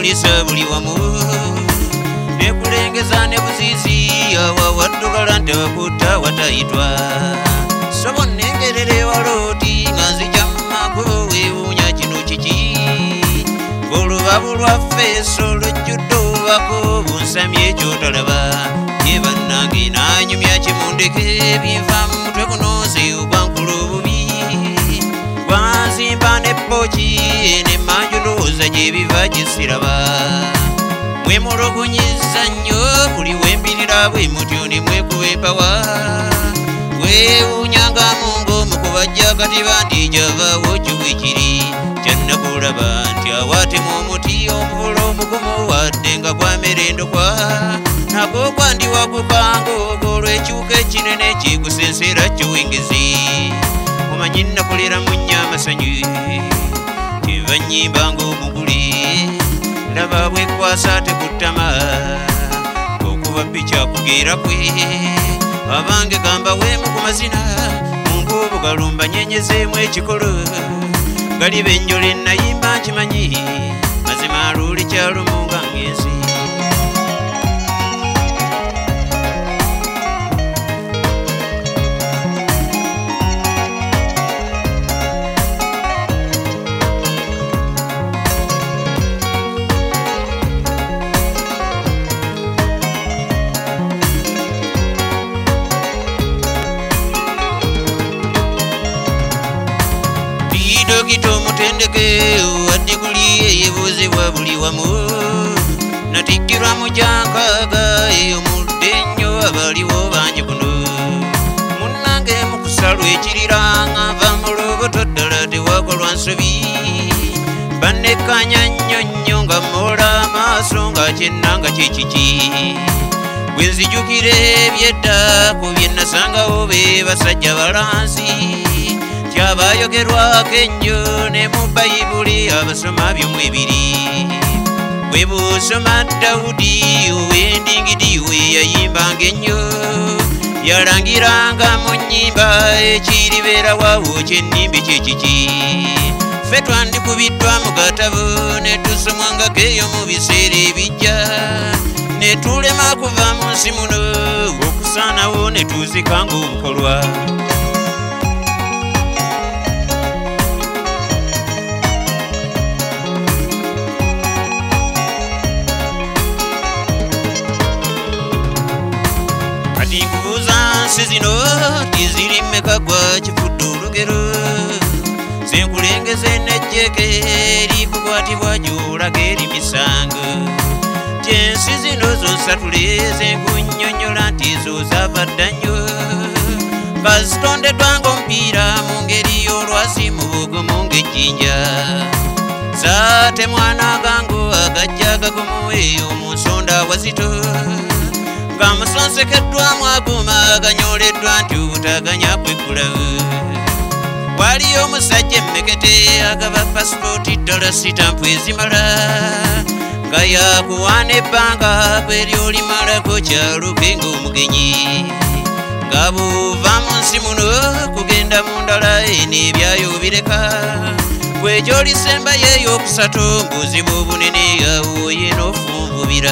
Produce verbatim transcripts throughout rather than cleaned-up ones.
kulisa buli wamu nekulengeza ne buzizi awa waddugala nti wakuta watayitwa sobo nengerere waloti nga nzijammako weewuunya kino kiki olubabu lwaffe solojjudde obubako bunsamye ekyotalaba ye bannange nanyumya kimundeke binva mu mutwe gunoze ogwankula obubi gwanzimba neppoki nemanju ndowooza gyebiva gyesiraba mwemulugunyiza nnyo buli wembirira bwe mutyo ne mwekuba empawa weewuunyanga mungo mukubajja kati bandi javaawo kiwikiri kyannakulaba nti awaatemu omuti omuvula omugumu wadde nga gwamerendokwa nako kwandiwagukanga ogwolwekiwuka ekinene kikusensera kiwingezi omanyi nnakolera mu nnya amasanyu kiva nnyimbanga omuguli laba bwekwasa tekuttama okuba bikyakugera kwe abange gamba weemu ku mazina mungubu galumba nyenyezeemu ekikolo galiba enjolo ennayimba nkimanyi mazima luli kyalumu nga ngenzi Dokito mutendeke wadiguli eyebuuzibwa buli wamu natikirwa mu kyankaga eyo mudde nnyo abaliwo bangi kuno munnange mukusalwa ekirira ng'ava mu lubuto ddala tewakolwa nsobi bannekanya nnyo nnyo nga mmoola amaaso nga kyennanga kyekiki bwe nzijukira ebyedda ku bye nasangawo be basajja balansi kyabayogerwako ennyo ne mu bayibuli abasoma byomu ebiri bwe busoma dawudi ow'endingidi we yayimbanga ennyo yalangiranga mu nnyimba ekiribeerawawo kyennimbi kyekiki ffe twandikubiddwa mu gatabo ne tusomwangako eyo mu biseera ebijja ne tulema kuva mu nsi muno okusaanawo ne tuuzikanga obukolwa nsi zino tiziri mmeka gwa kifudde olugero zenkulengeze nejjeke erikukwatibwa gyolaga eri misango tyensi zino zonsatule zenkunnyonnyola nti ezo zaava dda nnyo nga zitondeddwanga omupiira mu ngeri y'olwazi mu bugumu ng'ejjinja zaate mwana gango agajja gagumu eyo mu nsonda wazito nga musonsekeddwamu aguma aganyoleddwa nti obutaganya kweggulawo waliyo omusajja emmekete agaba pasipooti ddala sitampu ezimala nga yakuwaana ebbanga kweryolimalako kyaluke ng'omugenyi nga buva mu nsi muno kugenda mu ndala n'ebyayo bireka kwekyolisembayo ey'okusatu mbuzibu obunene yawoye n'ofunvubira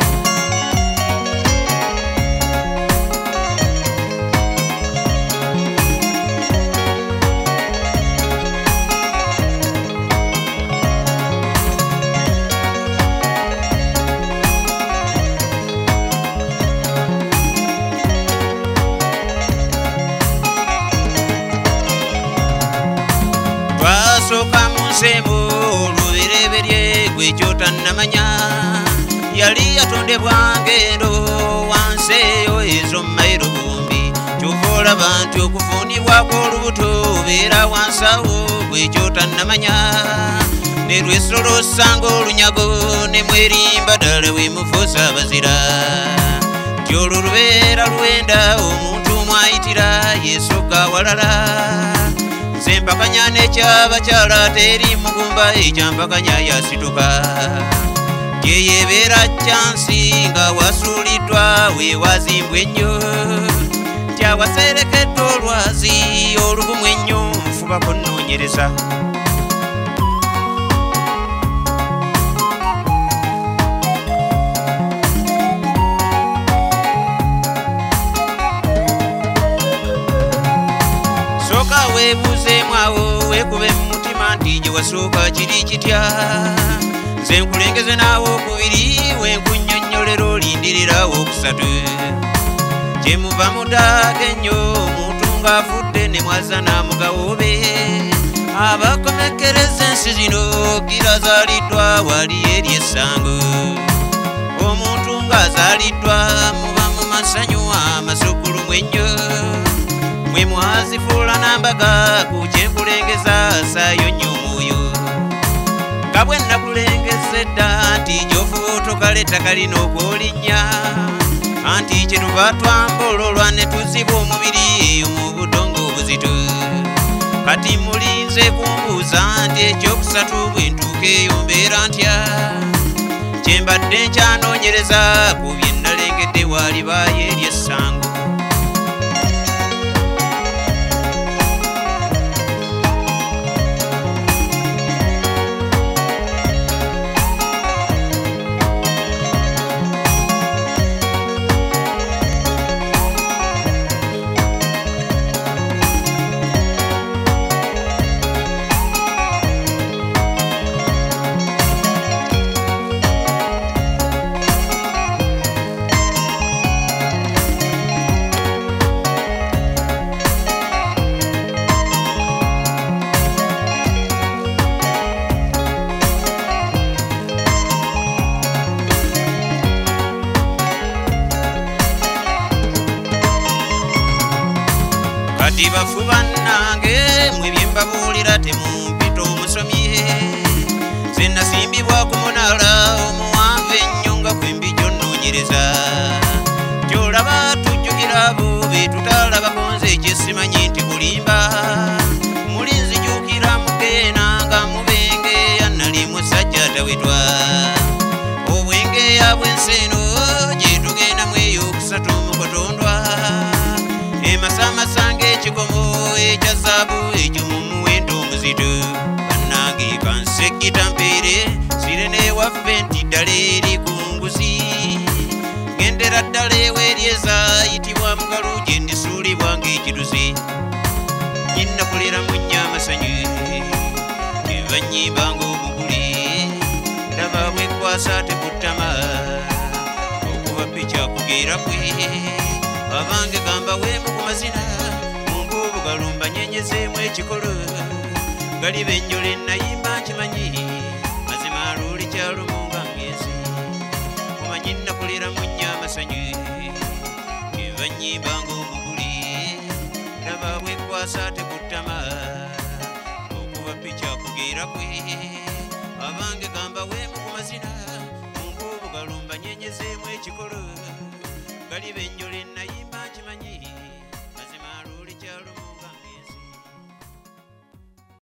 soka munsemo olubereberye gwekyotannamanya yali yatondebwa ngendo wansi eyo ezo mmayiro bumbi kyova olaba nti okufunibwako olubuto obeera wansi awo gwekyotannamanya ne lwesolosanga olunyago ne mwerimba ddala wemufuusa abazira nti olwo lubeera lwenda omuntu mwayitira yeesogga walala sempakanya nekyabakyala teri mugumba ekyampakanya yasituka gyeyebeera kyansi nga wasuuliddwa weewazimbwa ennyo tyawaserekeddwa olwazi olugumu ennyo nfubako nnoonyereza soka webuzeemu awo weekube mu mutima nti gye wasooka kiri kitya nze nkulengeze naawo okubiri wenkunnyonnyolera olindirira owokusatu gye muva mutaage nnyo omuntu ng'afudde ne mwazana mugawobe abakomekereza ensi zino kirazaaliddwa wali eri essango omuntu ng'azaaliddwa muba mu masanyu amasukulu mwennyo mwe mwazifuula nambaga ku kyenkulengeza saayo nnyo omwoyo nga bwe nakulengeza edda nti gy'ofuba takalina okwolinnya anti kyetuva twambololwa ne tuziba omubiri eyo mu budongo obuzito kati mulinze kumbuuza nti ekyokusatu bwe ntuuka eyo mbeera ntya kyembadde nkyanoonyereza ku bye nalengedde waalibaayo eri essango kati bafuba nange mwe bye mbabuulira temumpita omusomye ze nasimbibwa ku munaala omuwanvu ennyo nga kwe mbijonnonyereza kyolaba tujjukira abo be tutaalabako nze ekyesimanyi nti kulimba muli nzijukira mugeena nga mubengeya nali musajja atawetwa obwengeya bw'ensi eno gye tugendamu eyo okusatu mu kutondwa emasamasa ng'ekikomo ekya zaabu ekyo mu muwendo omuzito bannange kansekita mpeere sire n'ewaffe nti ddala eri ku nguzi gendera ddala eweeryeza yitibwa mugalu gye ndisuulibwa ng'ekiduzi nyinnakulera mu nnya amasanyu eva nnyimba ng'omuguli ndaba bwekwasa tekuttama okuba pikyakugeera kwe abange gamba weemu ku mazina munkuubu galumba nyenyezeemu ekikolo gali benjole nayimba nkimanyi mazima luli kyalumu nga ngenzi kumanyi nnakulira mu nnya amasanyu enva nnyimba ng'omuguli ndaba bwekwasa tekuttama okuba pikyakugeera kwe abange gamba weemu ku mazina munkuubu galumba nyenyezeemu ekikolo gali benjole nayimba